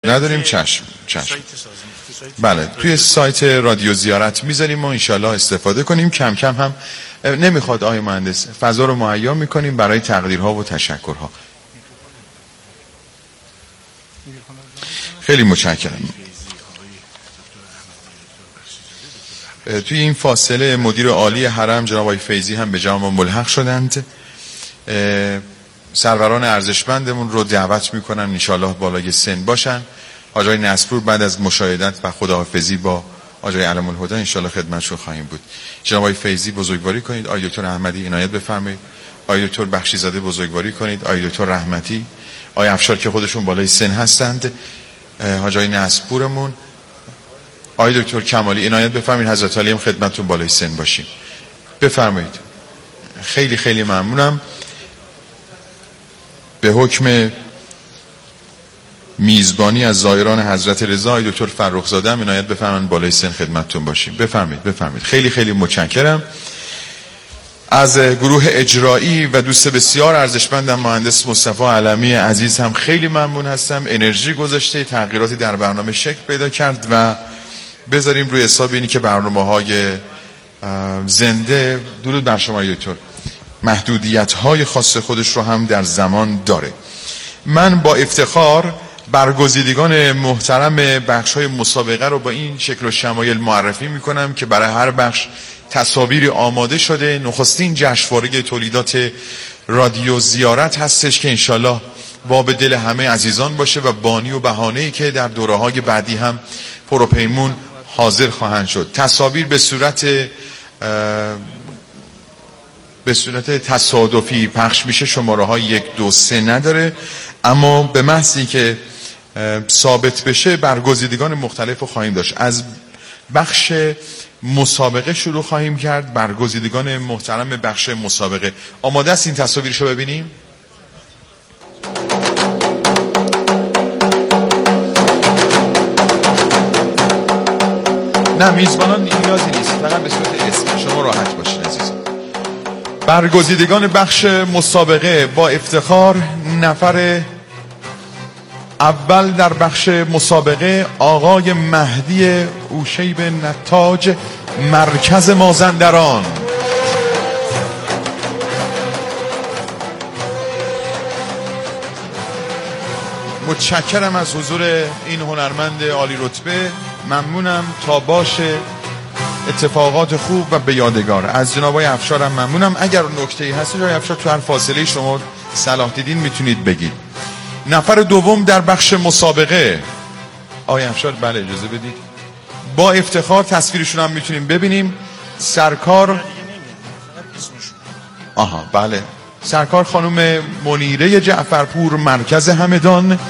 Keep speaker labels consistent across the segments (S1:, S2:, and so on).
S1: نداریم. چشم. بله توی سایت رادیو زیارت میذاریم و انشالله استفاده کنیم. کم کم هم نمیخواد آقای مهندس فضا رو مهیا میکنیم برای تقدیرها و تشکرها. خیلی متشکرم. توی این فاصله مدیر عالی حرم جناب آقای فیضی هم به جمع ما ملحق شدند. سروران ارزشمندمون رو دعوت میکنم انشالله بالای سن باشن. آقای نصرپور بعد از مشاهدت و خداحافظی با آقای علم الهدی انشالله خدمتشون خواهیم بود. جناب آقای فیضی بزرگواری کنید. آقای دکتر احمدی عنایت بفرمایید. آقای دکتر بخشیزاده بزرگواری کنید. آقای دکتر رحمتی، آقای افشار که خودشون بالای سن هستند، آقای نصرپورمون، آقای دکتر کمالی عنایت بفرمایید. حضرت علی هم خدمتتون بالای سن باشیم. بفرمایید. خیلی خیلی ممنونم. به حکم میزبانی از زائران حضرت رضا آقای دکتر فرخزاده هم عنایت بفرمایید بالای سن خدمتتون باشیم. بفرمایید. خیلی خیلی متشکرم. از گروه اجرایی و دوست بسیار ارزشمندم مهندس مصطفی علمی عزیز هم خیلی ممنون هستم. انرژی گذاشته، تغییراتی در برنامه شکل پیدا کرد و بذاریم روی حساب اینی که برنامه‌های زنده درود بر شما دکتر محدودیت‌های خاص خودش رو هم در زمان داره. من با افتخار برگزیدگان محترم بخش‌های مسابقه رو با این شکل و شمایل معرفی می‌کنم که برای هر بخش تصاویری آماده شده. نخستین جشنواره تولیدات رادیو زیارت هستش که انشالله باب دل همه عزیزان باشه و بانی و بهانه‌ای که در دوره‌های بعدی هم پروپیمون حاضر خواهند شد. تصاویر به صورت تصادفی پخش میشه، شماره های 1 2 3 نداره، اما به محضی که ثابت بشه برگزیدگان مختلف رو خواهیم داشت. از بخش مسابقه شروع خواهیم کرد. برگزیدگان محترم بخش مسابقه آماده است این تصاویرشو ببینیم؟ نه میزبانان نیازی نیست، فقط به صورت اسم شما راحت باشین عزیزان. برگزیدگان بخش مسابقه با افتخار نفر اول در بخش مسابقه آقای مهدی اوشیب نتاج مرکز مازندران. متشکرم از حضور این هنرمند عالی رتبه. ممنونم. تا باشه اتفاقات خوب و به یادگار. از جناب آقای افشارم ممنونم. اگر نکته‌ای هست آقای افشار تو هر فاصله شما صلاح دیدین میتونید بگید. نفر دوم در بخش مسابقه آقای افشار بله اجازه بدید. با افتخار تصویرشون هم میتونیم ببینیم. سرکار بله سرکار خانم منیره جعفرپور مرکز همدان.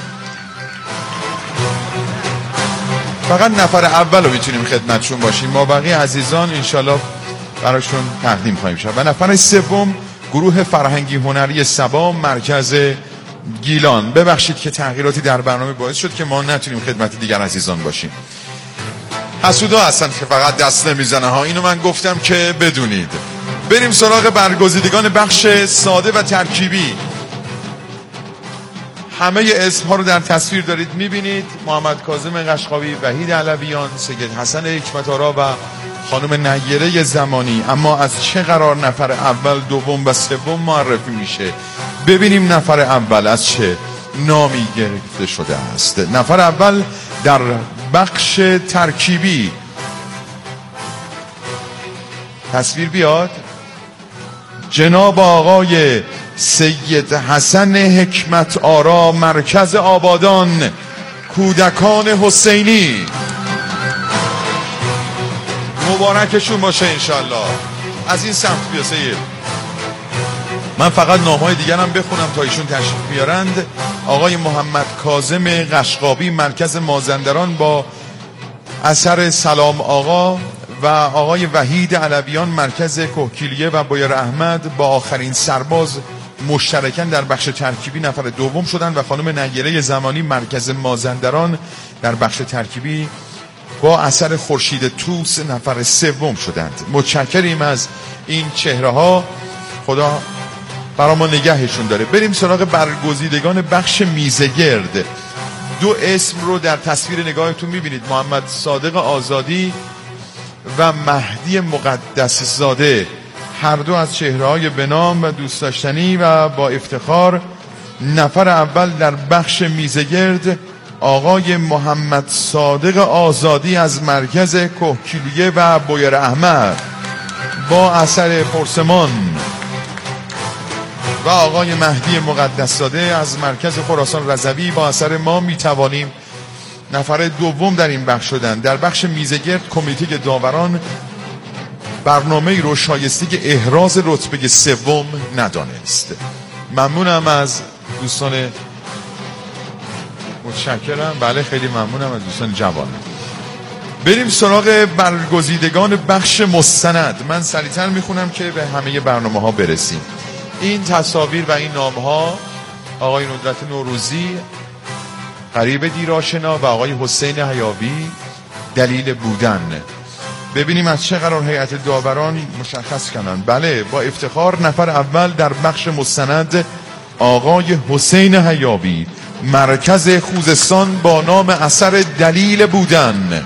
S1: فقط نفر اول رو میتونیم خدمتشون باشیم، ما بقیه عزیزان انشالله براشون تقدیم خواهیم شد. و نفر سوم گروه فرهنگی هنری سبا مرکز گیلان. ببخشید که تغییراتی در برنامه باعث شد که ما نتونیم خدمت دیگر عزیزان باشیم. حسودا هستن که فقط دست نمیزنه ها، اینو من گفتم که بدونید. بریم سراغ برگزیدگان بخش ساده و ترکیبی. همه اسمها رو در تصویر دارید میبینید. محمد کاظم قشقاوی، وحید علویان، سید حسن حکمت‌آرا و خانم نیره زمانی. اما از چه قرار نفر اول، دوم و سوم معرفی میشه؟ ببینیم نفر اول از چه نامی گرفته شده است. نفر اول در بخش ترکیبی، تصویر بیاد، جناب آقای سید حسن حکمت‌آرا مرکز آبادان کودکان حسینی. مبارکشون باشه انشالله. از این سمت بیا سید. من فقط نام‌های دیگرم بخونم تا ایشون تشریف بیارند. آقای محمد کاظم قشقابی مرکز مازندران با اثر سلام آقا و آقای وحید علویان مرکز کوهگیلیه و بایر احمد با آخرین سرباز مشترکاً در بخش ترکیبی نفر دوم شدند و خانم نیره زمانی مرکز مازندران در بخش ترکیبی با اثر خورشید توس نفر سوم شدند. متشکریم از این چهره ها، خدا برای ما نگهشون داره. بریم سراغ برگزیدگان بخش میزگرد. دو اسم رو در تصویر نگاهتون میبینید، محمد صادق آزادی و مهدی مقدس زاده، هر دو از چهره‌های بنام و دوست داشتنی و با افتخار. نفر اول در بخش میزگرد آقای محمد صادق آزادی از مرکز کهگیلویه و بویر احمد با اثر پرسمان و آقای مهدی مقدس زاده از مرکز خراسان رضوی با اثر ما میتوانیم. نفر دوم در این بخش شدن. در بخش میزگرد کمیته داوران برنامه رو شایسته احراز رتبه سوم ندانست. ممنونم از دوستان، متشکرم. بله خیلی ممنونم از دوستان جوان. بریم سراغ برگزیدگان بخش مستند. من سریعتر میخونم که به همه برنامه ها برسیم. این تصاویر و این نام ها: آقای ندرت نوروزی، غریب دیرآشنا و آقای حسین حیابی، دلیل بودن. ببینیم از چه قرار هیئت داوران مشخص کنن. بله با افتخار نفر اول در بخش مستند آقای حسین حیابی، مرکز خوزستان با نام اثر دلیل بودن.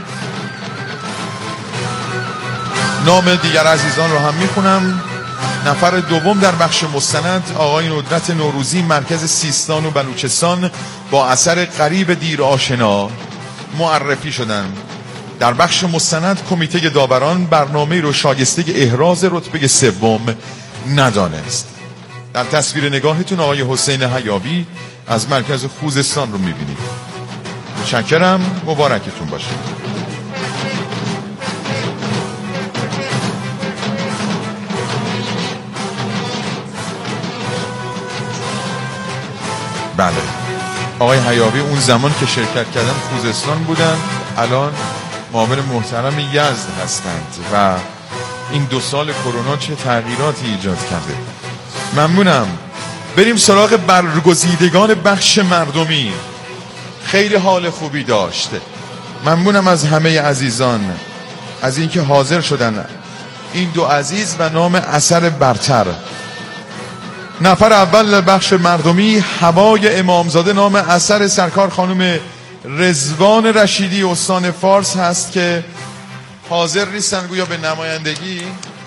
S1: نام دیگر عزیزان رو هم میخونم. نفر دوم در بخش مستند آقای ندرت نوروزی، مرکز سیستان و بلوچستان با اثر غریب دیر آشنا معرفی شدن. در بخش مستند کمیته داوران برنامه رو شایسته احراز رتبه سوم ندانست. در تصویر نگاهتون آقای حسین حیابی از مرکز خوزستان رو میبینید. متشکرم. مبارکتون باشه. بله آقای حیابی اون زمان که شرکت کردن خوزستان بودن، الان معاون محترم یزد هستند و این 2 سال کرونا چه تغییراتی ایجاد کرده. ممنونم. بریم سراغ برگزیدگان بخش مردمی. خیلی حال خوبی داشته. ممنونم از همه عزیزان از اینکه حاضر شدن. این 2 عزیز و نام اثر برتر. نفر اول بخش مردمی هوای امامزاده، نام اثر سرکار خانم رضوان رشیدی استان فارس هست که حاضر نیستن گویا به نمایندگی.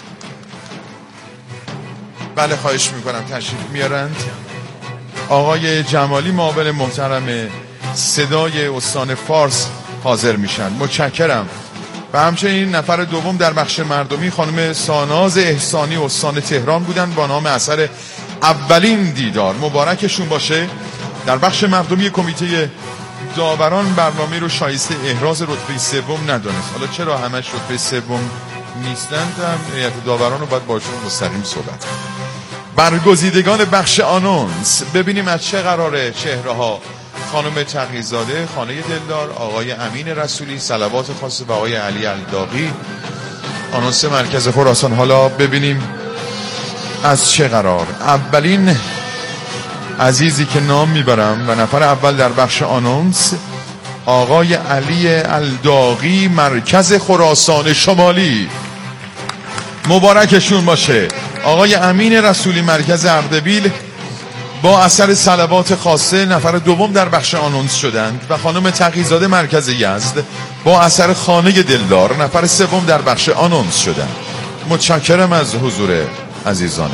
S1: بله خواهش میکنم تشریف میارند. آقای جمالی معاون محترم صدای استان فارس حاضر میشن. متشکرم. و همچنین نفر دوم در بخش مردمی خانم ساناز احسانی استان تهران بودند با نام اثر اولین دیدار. مبارکشون باشه. در بخش مردمی کمیته داوران برنامه رو شایسته احراز رتبه سوم ندانست. حالا چرا همش رتبه سوم نیستند؟ هیئت داوران رو باید باشون مستقیم صحبت. برگزیدگان بخش آنونس. ببینیم از چه قراره چهره ها: خانم تقی‌زاده، خانه دلدار، آقای امین رسولی، صلوات خاصه و آقای علی الداغی، آنونس مرکز خراسان. حالا ببینیم از چه قرار. اولین عزیزی که نام میبرم و نفر اول در بخش آنونس آقای علی الداغی، مرکز خراسان شمالی. مبارکشون باشه. آقای امین رسولی، مرکز اردبیل با اثر صلوات خاصه نفر دوم در بخش آنونس شدند و خانم تقی‌زاده، مرکز یزد با اثر خانه دلدار نفر سوم در بخش آنونس شدند. متشکرم از حضور عزیزانم.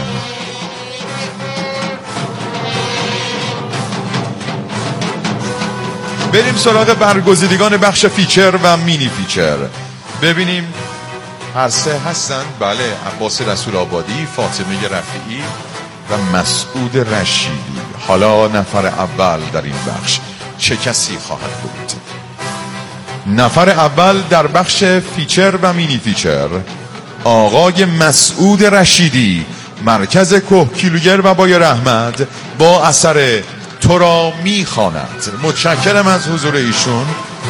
S1: بریم سراغ برگزیدگان بخش فیچر و مینی فیچر. ببینیم هر سه هستند. بله عباس رسول آبادی، فاطمه رفیعی و مسعود رشیدی. حالا نفر اول در این بخش چه کسی خواهد بود؟ نفر اول در بخش فیچر و مینی فیچر آقای مسعود رشیدی، مرکز کهگیلویه و بویر احمد با اثر تو را میخواند. متشکرم از حضور ایشون.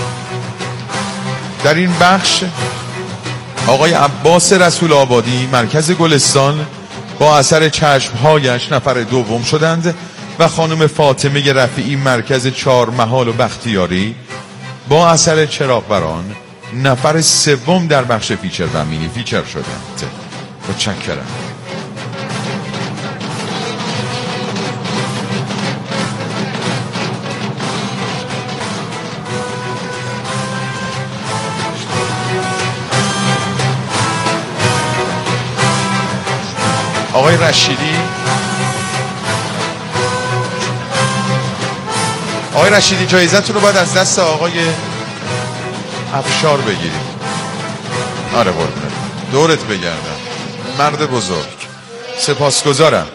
S1: در این بخش آقای عباس رسول آبادی، مرکز گلستان با اثر چشمهایش نفر دوم شدند و خانم فاطمه رفیعی، مرکز چهارمحال و بختیاری با اثر چراغبران نفر سوم در بخش فیچر و مینی فیچر شدند. متشکرم. آقای رشیدی، آقای رشیدی جایزتون رو باید از دست آقای افشار بگیرید. آره قربونت، دورت بگردم، مرد بزرگ، سپاسگزارم.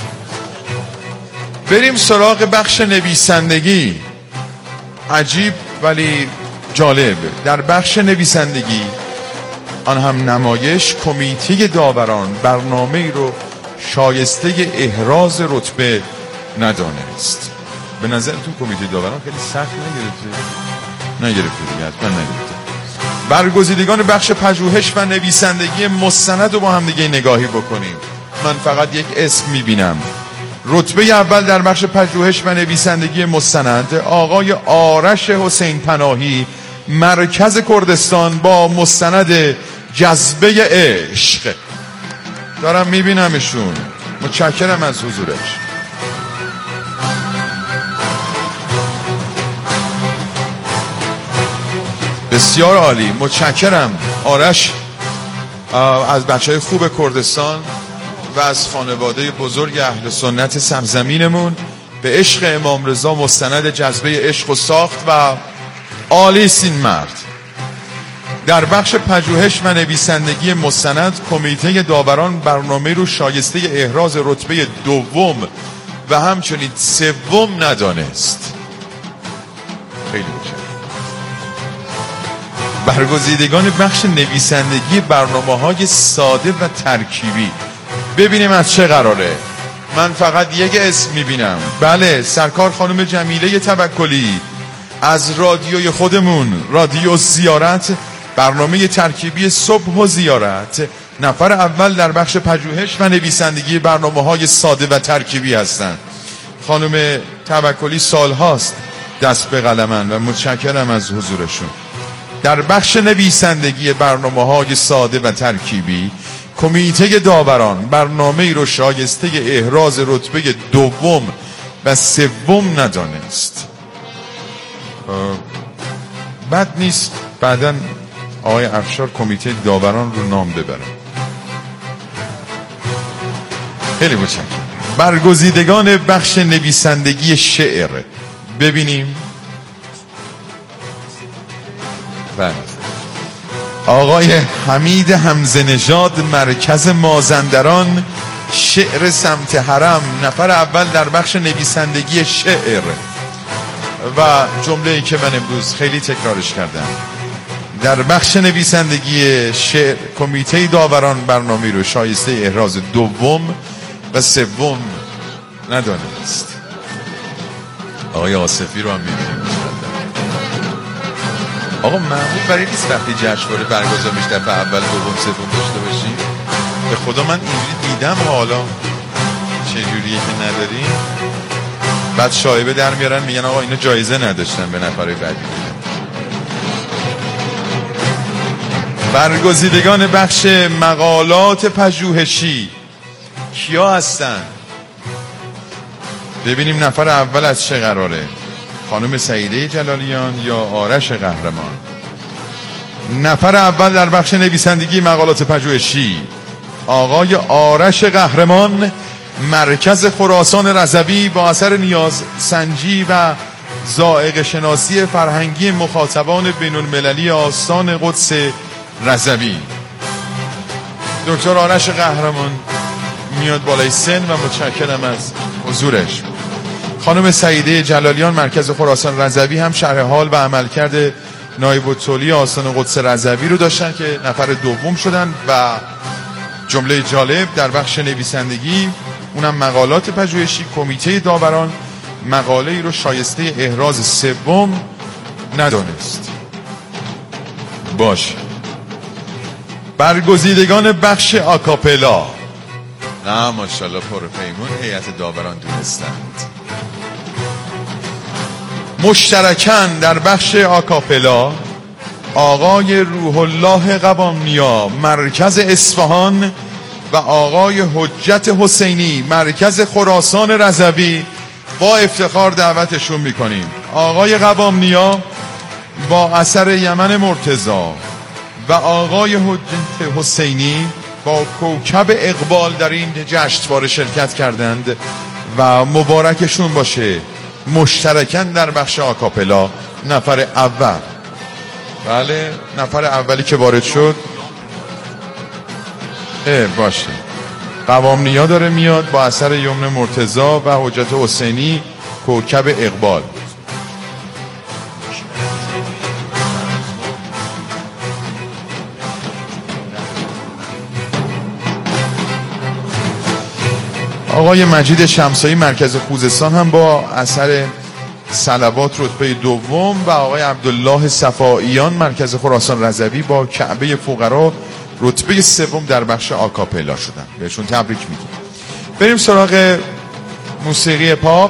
S1: بریم سراغ بخش نویسندگی. عجیب ولی جالب. در بخش نویسندگی آن هم نمایش، کمیته داوران برنامه رو شایسته احراز رتبه ندانست. به نظر تو کمیته داوران خیلی سخت نگرفته دیگه، حتما نگرفته. برگزیدگان بخش پژوهش و نویسندگی مستند رو با هم دیگه نگاهی بکنیم. من فقط یک اسم میبینم. رتبه اول در بخش پژوهش و نویسندگی مستند آقای آرش حسین پناهی، مرکز کردستان، با مستند جذبه عشق. دارم میبینمشون، متشکرم از حضورش. بسیار عالی، متشکرم آرش، از بچهای خوب کردستان و از خانواده بزرگ اهل سنت سرزمینمون. به عشق امام رضا مستند جذبه عشق و ساخت و عالی سین مرد. در بخش پژوهش و نویسندگی مستند کمیته داوران برنامه رو شایسته احراز رتبه دوم و همچنین سوم ندانست. خیلی متشکرم. برگزیدگان بخش نویسندگی برنامه‌های ساده و ترکیبی، ببینیم از چه قراره. من فقط یک اسم میبینم. بله، سرکار خانم جمیله توکلی از رادیوی خودمون، رادیو زیارت، برنامه ترکیبی صبح و زیارت، نفر اول در بخش پژوهش و نویسندگی برنامه‌های ساده و ترکیبی هستند. خانم توکلی سالهاست دست به قلمن و متشکرم از حضورشون. در بخش نویسندگی برنامه‌های ساده و ترکیبی کمیته داوران برنامه‌ای رو شایسته احراز رتبه دوم و سوم ندانست. بد نیست بعداً آقای افشار کمیته داوران رو نام ببرن. خیلی متشکرم. برگزیدگان بخش نویسندگی شعر، ببینیم. بله، آقای حمید حمزه نژاد، مرکز مازندران، شعر سمت حرم، نفر اول در بخش نویسندگی شعر و جمله‌ای که من امروز خیلی تکرارش کردم. در بخش نویسندگی شعر کمیته داوران برنامه رو شایسته احراز دوم و سوم ندانست. آقای آصفی رو هم می‌بینیم. آقا معمول برای نیست وقتی جشنواره برگزار میشه دفعه اول دوم سوم داشته باشیم؟ به خدا من اینجوری دیدم. حالا چجوریه که نداریم؟ بعد شایبه در میارن میگن آقا اینا جایزه نداشتن به نفرهای بعدی. برگزیدگان بخش مقالات پژوهشی کیا هستن؟ ببینیم نفر اول از چه قراره. خانم سعیده جلالیان یا آرش قهرمان؟ نفر اول در بخش نویسندگی مقالات پژوهشی آقای آرش قهرمان، مرکز خراسان رضوی، با اثر نیاز سنجی و ذائقه شناسی فرهنگی مخاطبان بین المللی آستان قدس رضوی. دکتر آرش قهرمان میاد بالای سن و متشکرم از حضورش. خانم سعیده جلالیان، مرکز خراسان رضوی، هم شرح حال و عملکرد نایب التولی آستان قدس رضوی رو داشتن که نفر دوم شدن و جمله جالب در بخش نویسندگی اونم مقالات پژوهشی کمیته داوران مقاله ای رو شایسته احراز سوم ندانست. باشه. برگزیدگان بخش آکاپلا، نه ماشاءالله پرپیمون هیئت داوران دونستند. مشترکاً در بخش آکاپلا آقای روح الله قوامنیا، مرکز اصفهان، و آقای حجت حسینی، مرکز خراسان رضوی، با افتخار دعوتشون میکنیم. آقای قوامنیا با اثر یمن مرتضی و آقای حجت حسینی با کوکب اقبال در این جشنواره شرکت کردند و مبارکشون باشه مشترکاً در بخش آکاپلا نفر اول. بله نفر اولی که وارد شد باشه قوام نیا داره میاد با اثر یمن مرتضی و حجت حسینی کوکب اقبال. آقای مجید شمسایی مرکز خوزستان هم با اثر صلوات رتبه دوم و آقای عبدالله صفاییان مرکز خراسان رضوی با کعبه فقرا رتبه سوم در بخش آکاپلا شدن. بهشون تبریک میگیم. بریم سراغ موسیقی پاپ.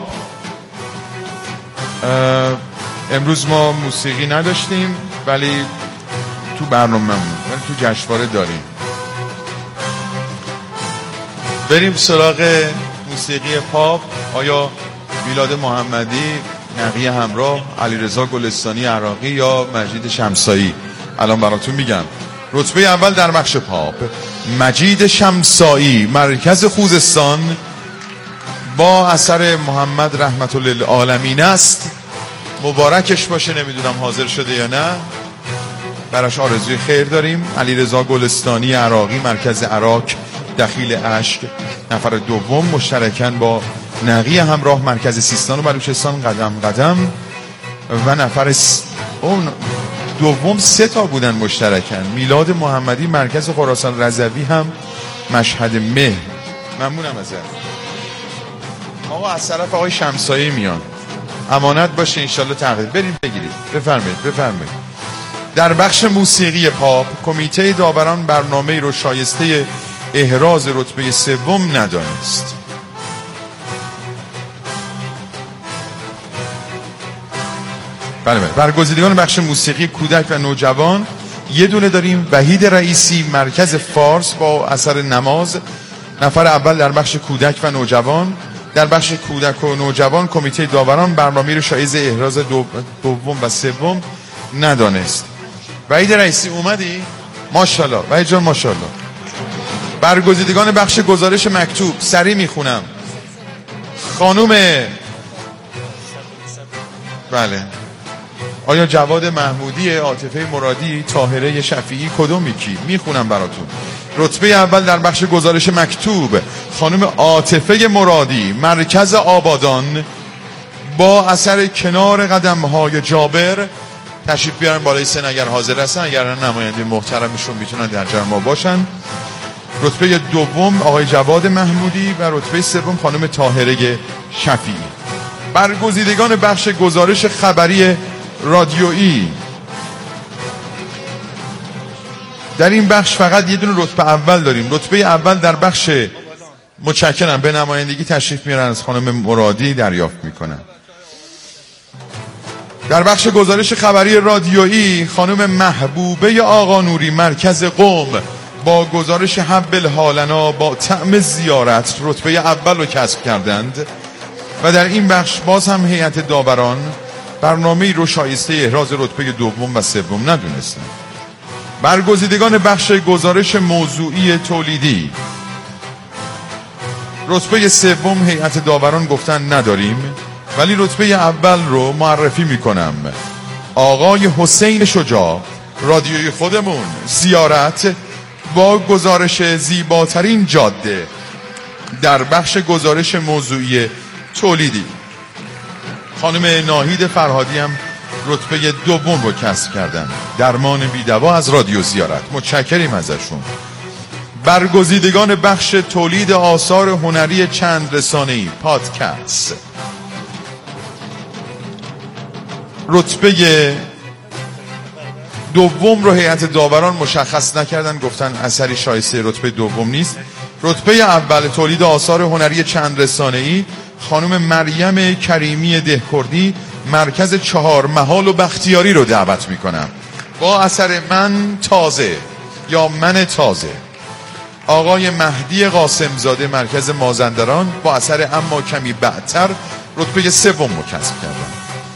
S1: امروز ما موسیقی نداشتیم ولی تو برنامه‌مون تو جشنواره داریم. بریم سراغ موسیقی پاپ. آیا میلاد محمدی، نقی همراه، علیرضا گلستانی عراقی یا مجید شمسایی؟ الان براتون میگم. رتبه اول در بخش پاپ مجید شمسایی مرکز خوزستان با اثر محمد رحمت للعالمین است. مبارکش باشه. نمیدونم حاضر شده یا نه، براش آرزوی خیر داریم. علیرضا گلستانی عراقی مرکز عراق دخیل اشک نفر دوم مشترکاً با نقی همراه مرکز سیستان و بلوچستان قدم قدم و نفر اون دوم 3 تا بودن مشترکاً. میلاد محمدی مرکز خراسان رضوی هم مشهد مهر. ممنونم ازت آقا. از طرف آقای شمسایی میان، امانت باشه انشالله تقدیر بریم بگیرید. بفرمایید. در بخش موسیقی پاپ کمیته داوران برنامه‌ای رو شایسته احراز رتبه سوم ندانست. بله. برگزیدگان بخش موسیقی کودک و نوجوان یه دونه داریم. وحید رئیسی مرکز فارس با اثر نماز نفر اول در بخش کودک و نوجوان. در بخش کودک و نوجوان کمیته داوران برنامه‌ای رو شایسته احراز دوم و سوم ندانست. وحید رئیسی اومدی؟ ماشاءالله وحید جان ماشاءالله. برگزیدگان بخش گزارش مکتوب سریع میخونم. خانوم بله آیا جواد محمودی، عاطفه مرادی، طاهره شفیعی کدوم یکی؟ میخونم براتون. رتبه اول در بخش گزارش مکتوب خانوم عاطفه مرادی مرکز آبادان با اثر کنار قدم‌های جابر. تشریف بیارن بالای سن اگر حاضر هستن، اگر نماینده محترمشون میتونن در جمع ما باشن. رتبه دوم آقای جواد محمودی و رتبه سوم خانم طاهره شفیعی. برگزیدگان بخش گزارش خبری رادیویی در این بخش فقط یه دونه رتبه اول داریم. رتبه اول در بخش متشکرم به نمایندگی تشریف میارن از خانم مرادی دریافت میکنن. در بخش گزارش خبری رادیویی خانم محبوبه آقا نوری مرکز قم با گزارش حبل حالنا با طعم زیارت رتبه اول رو کسب کردند و در این بخش باز هم هیئت داوران برنامه‌ای رو شایسته احراز رتبه دوم و سوم ندونستند. برگزیدگان بخش گزارش موضوعی تولیدی رتبه سوم هیئت داوران گفتن نداریم، ولی رتبه اول رو معرفی میکنم. آقای حسین شجاع رادیوی خودمون زیارت با گزارش زیباترین جاده در بخش گزارش موضوعی تولیدی. خانم ناهید فرهادی هم رتبه دوم رو کسب کردن. درمان بی‌دوا از رادیو زیارت، متشکریم ازشون. برگزیدگان بخش تولید آثار هنری چند رسانه‌ای پادکست رتبه دوم رو هیئت داوران مشخص نکردن، گفتن اثری شایسته رتبه دوم نیست. رتبه اول تولید آثار هنری چند رسانه‌ای خانم مریم کریمی دهکردی مرکز 4 محال و بختیاری رو دعوت میکنم با اثر من تازه یا من تازه. آقای مهدی قاسمزاده مرکز مازندران با اثر اما کمی بعدتر رتبه سوم رو کسب کردن.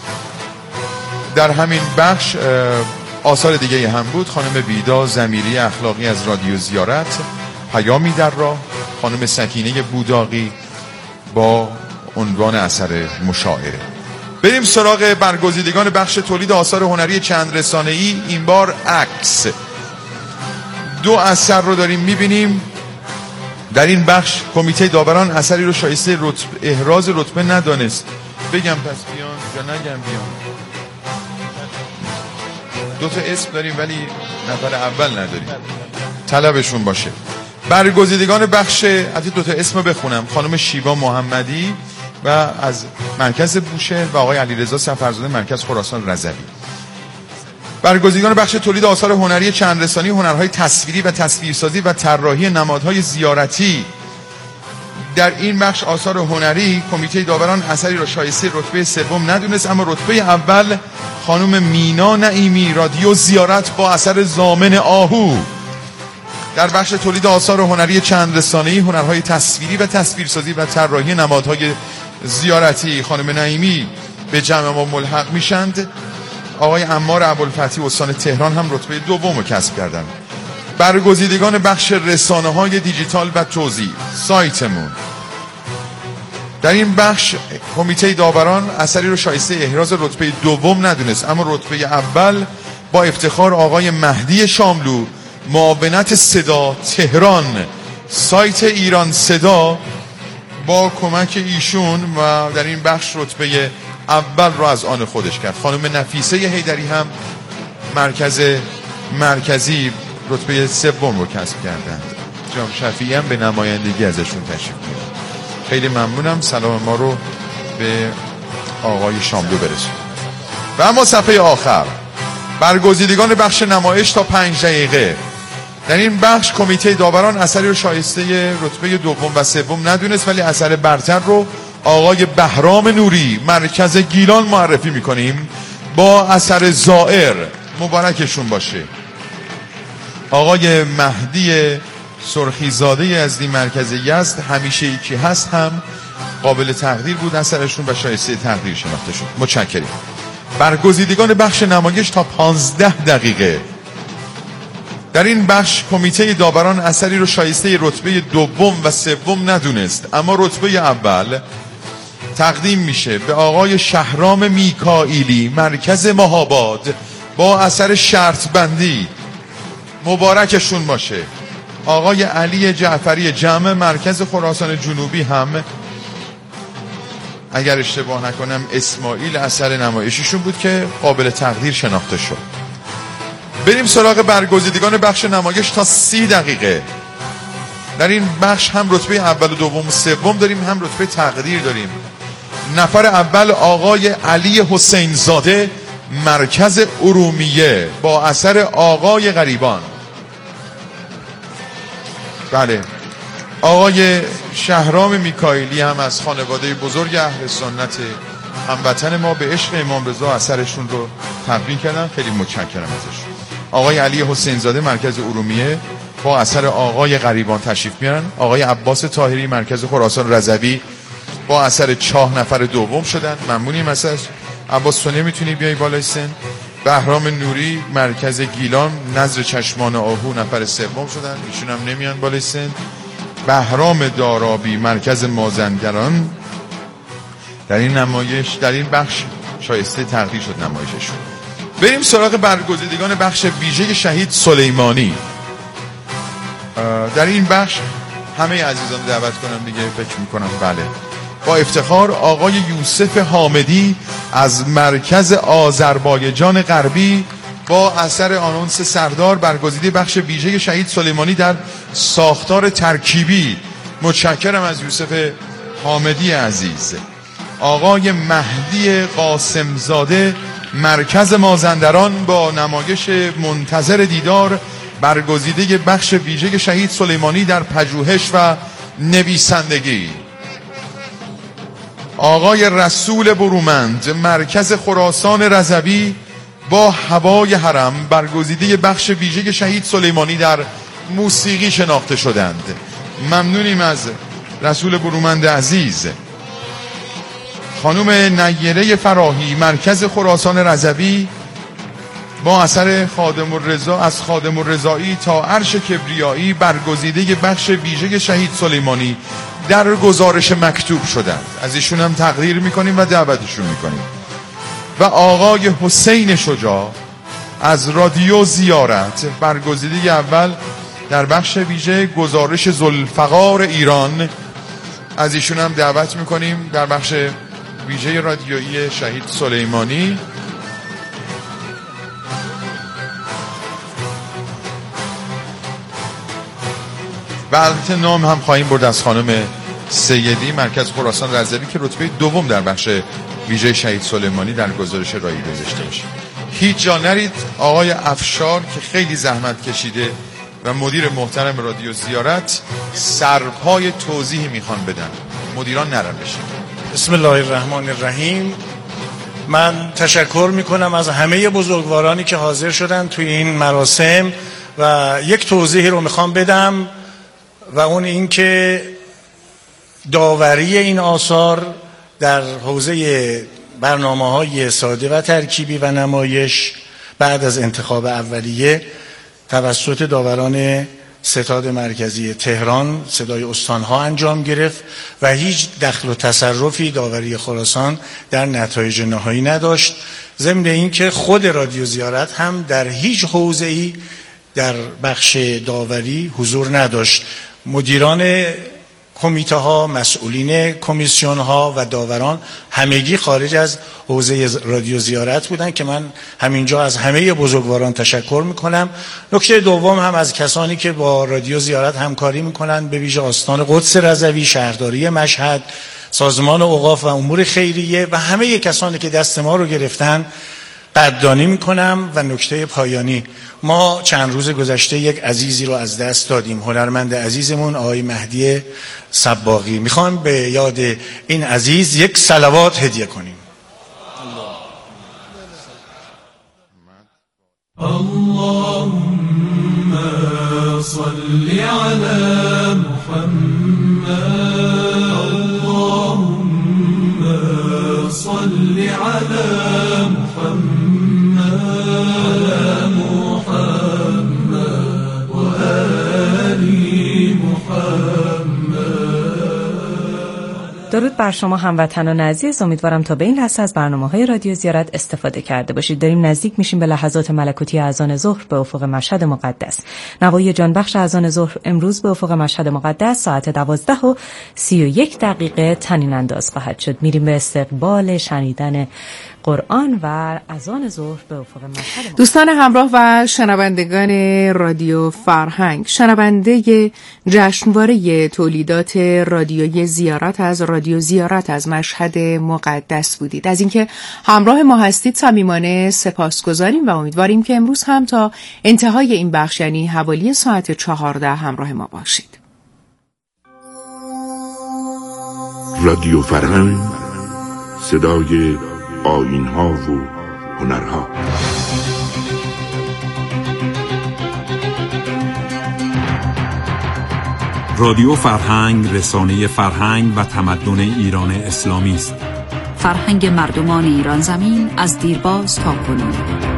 S1: در همین بخش آثار دیگه هم بود. خانم ویدا زمیری اخلاقی از رادیو زیارت پیامی در راه، خانم سکینه بوداقی با عنوان اثر مشاعره. بریم سراغ برگزیدگان بخش تولید آثار هنری چند رسانه‌ای. این بار عکس. 2 اثر رو داریم می‌بینیم. در این بخش کمیته داوران اثری رو شایسته احراز رتبه ندانست. بگم پس بیان یا نگم بیان؟ 2 تا اسم داریم ولی نفر اول نداریم. طلبشون باشه. برگزیدگان بخش، حتی 2 تا اسم بخونم: خانم شیوا محمدی و از مرکز بوشهر و آقای علیرضا سفرزاده مرکز خراسان رضوی. برگزیدگان بخش تولید آثار هنری چند رسانی، هنرهای تصویری و تصویرسازی و طراحی نمادهای زیارتی. در این بخش آثار هنری کمیته داوران اثری را شایسته رتبه 3 ندونست، اما رتبه اول خانم مینا نعیمی، رادیو زیارت با اثر ضامن آهو. در بخش تولید آثار هنری چند رسانه‌ای، هنرهای تصویری و تصویرسازی و طراحی نمادهای زیارتی، خانم نعیمی به جمع ما ملحق میشند. آقای عمار ابوالفتحی استان تهران هم رتبه 2 رو کسب کردند. برگزیدگان بخش رسانه‌های دیجیتال و توزیع، سایتمون. در این بخش کمیته داوران اثری رو شایسته احراز رتبه 2 ندونست، اما رتبه اول با افتخار آقای مهدی شاملو، معاونت صدا تهران، سایت ایران صدا، با کمک ایشون و در این بخش رتبه اول رو از آن خودش کرد. خانم نفیسه حیدری هم مرکزی رتبه 3 رو کسب کردند. جناب شفیعی هم به نمایندگی ازشون تشریف می‌برند. خیلی ممنونم. سلام ما رو به آقای شاملو برسونید. و اما صفحه آخر، برگزیدگان بخش نمایش تا 5 دقیقه. در این بخش کمیته داوران اثری رو شایسته رتبه 2 و 3 ندونست، ولی اثر برتر رو آقای بهرام نوری مرکز گیلان معرفی میکنیم با اثر زائر. مبارکشون باشه. آقای مهدی سرخیزاده یزدی مرکز یزد، همیشه یکی هست، هم قابل تقدیر بود اثرشون و شایسته تقدیر شناخته شد. متشکرم. برگزیدگان بخش نمایش تا 15 دقیقه. در این بخش کمیته داوران اثری رو شایسته رتبه 2 و 3 ندونست، اما رتبه اول تقدیم میشه به آقای شهرام میکائیلی مرکز مهاباد با اثر شرط بندی. مبارکشون باشه. آقای علی جعفری جمع مرکز خراسان جنوبی هم اگر اشتباه نکنم اسماعیل اثر نمایشیشون بود که قابل تقدیر شناخته شد. بریم سراغ برگزیدگان بخش نمایش تا 30 دقیقه. در این بخش هم رتبه اول و 2 و 3 داریم، هم رتبه تقدیر داریم. نفر اول آقای علی حسین زاده مرکز ارومیه با اثر آقای غریبان. بله. آقای شهرام میکائیلی هم از خانواده بزرگ اهل سنت هموطن ما به عشق امام رضا اثرشون رو تقدیم کردن. خیلی متشکرم ازشون. آقای علی حسین زاده مرکز ارومیه با اثر آقای غریبان تشریف میارن. آقای عباس طاهری مرکز خراسان رضوی با اثر چاه نفر 2 شدن. ممنونیم ازش. عباس تو نمیتونی بیای بالای سن. بهرام نوری مرکز گیلان نظر چشمان آهو نفر 3 شدن، ایشون هم نمیان بالای سن. بهرام دارابی مرکز مازندران در این نمایش، در این بخش شایسته تقدیر شد نمایششون. بریم سراغ برگزیدگان بخش ویژه شهید سلیمانی. در این بخش همه عزیزان دعوت کنم دیگه، فکر میکنم بله، با افتخار آقای یوسف حامدی از مرکز آذربایجان غربی با اثر آنونس سردار برگزیده بخش ویژه شهید سلیمانی در ساختار ترکیبی. متشکرم از یوسف حامدی عزیز. آقای مهدی قاسمزاده مرکز مازندران با نمایش منتظر دیدار برگزیده بخش ویژه شهید سلیمانی در پژوهش و نویسندگی. آقای رسول برومند مرکز خراسان رضوی با هوای حرم برگزیده بخش ویژه شهید سلیمانی در موسیقی شناخته شدند. ممنونیم از رسول برومند عزیز. خانم نیره فراهی مرکز خراسان رضوی با اثر خادم الرضا از خادم الرضایی تا عرش کبریایی برگزیده بخش ویژه شهید سلیمانی در گزارش مکتوب شدند. از ایشون هم تقدیر میکنیم و دعوتشون میکنیم. و آقای حسین شجاع از رادیو زیارت برگزیده اول در بخش ویژه گزارش ذوالفقار ایران، از ایشون هم دعوت میکنیم در بخش ویژه رادیویی شهید سلیمانی. و البته نام هم خواهیم برد از خانم سیدی مرکز خراسان رضوی که رتبه دوم در بخش ویژه شهید سلیمانی در گزارش رادیویی داشته باشه. هیچ جا نرید. آقای افشار که خیلی زحمت کشیده و مدیر محترم رادیو زیارت سرپای توضیحی میخوان بدن، مدیران نرم بشن.
S2: بسم الله الرحمن الرحیم. من تشکر میکنم از همه بزرگوارانی که حاضر شدن توی این مراسم و یک توضیحی رو میخوام بدم و اون این که داوری این آثار در حوزه برنامه‌های ساده و ترکیبی و نمایش بعد از انتخاب اولیه توسط داوران ستاد مرکزی تهران صدای استانها انجام گرفت و هیچ دخل و تصرفی داوری خراسان در نتایج نهایی نداشت. ضمن اینکه خود رادیو زیارت هم در هیچ حوزه‌ای در بخش داوری حضور نداشت. مدیران کمیته ها، مسئولین کمیسیون ها و داوران همگی خارج از حوزه رادیو زیارت بودن که من همینجا از همه بزرگواران تشکر میکنم. نکته دوم هم از کسانی که با رادیو زیارت همکاری میکنن، به ویژه آستان قدس رضوی، شهرداری مشهد، سازمان اوقاف و امور خیریه و همه کسانی که دست ما رو گرفتن قدردانی میکنم. و نکته پایانی، ما چند روز گذشته یک عزیزی رو از دست دادیم، هنرمند عزیزمون آقای مهدی صباغی. میخوام به یاد این عزیز یک صلوات هدیه کنیم.
S3: اللهم صل علی محمد، اللهم صل علی محمد
S4: درود بر شما هموطنان عزیز. امیدوارم تا به این لحظه از برنامه‌های رادیو زیارت استفاده کرده باشید. داریم نزدیک میشیم به لحظات ملکوتی اذان ظهر به افق مشهد مقدس. نوای جانبخش اذان ظهر امروز به افق مشهد مقدس ساعت 12:31 طنین انداز خواهد شد. میریم به استقبال شنیدن قرآن و اذان ظهر به افق مشهد.
S5: دوستان همراه و شنوندگان رادیو فرهنگ، شنونده جشنواره تولیدات رادیویی زیارت از رادیو زیارت از مشهد مقدس بودید. از اینکه همراه ما هستید صمیمانه سپاسگزاریم و امیدواریم که امروز هم تا انتهای این بخش، یعنی حوالی ساعت 14 همراه ما باشید.
S6: رادیو فرهنگ، صدای آیین‌ها و هنرها.
S7: رادیو فرهنگ رسانه فرهنگ و تمدن ایران اسلامی است.
S8: فرهنگ مردمان ایران زمین از دیرباز تا کنون.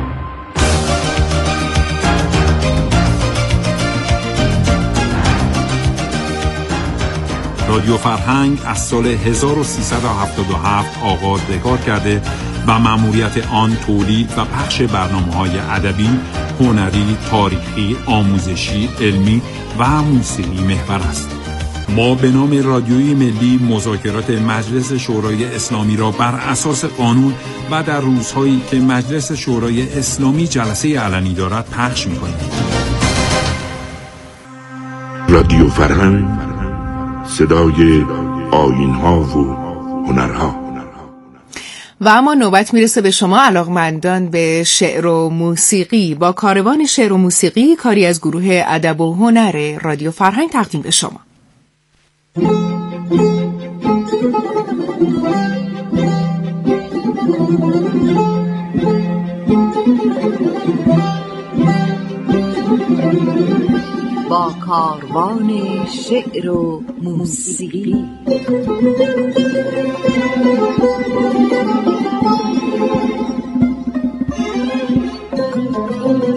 S7: رادیو فرهنگ از سال 1377 آغاز به کار کرده و مأموریت آن تولید و پخش برنامه‌های ادبی، هنری، تاریخی، آموزشی، علمی و موسیقی محور است. ما به نام رادیوی ملی مذاکرات مجلس شورای اسلامی را بر اساس قانون و در روزهایی که مجلس شورای اسلامی جلسه علنی دارد پخش می‌کنیم.
S6: رادیو فرهنگ، صدای آیین‌ها و هنرها.
S5: و اما نوبت میرسه به شما علاقمندان به شعر و موسیقی. با کاروان شعر و موسیقی، کاری از گروه ادب و هنر رادیو فرهنگ تقدیم به شما.
S8: با کاروان شعر و موسیقی.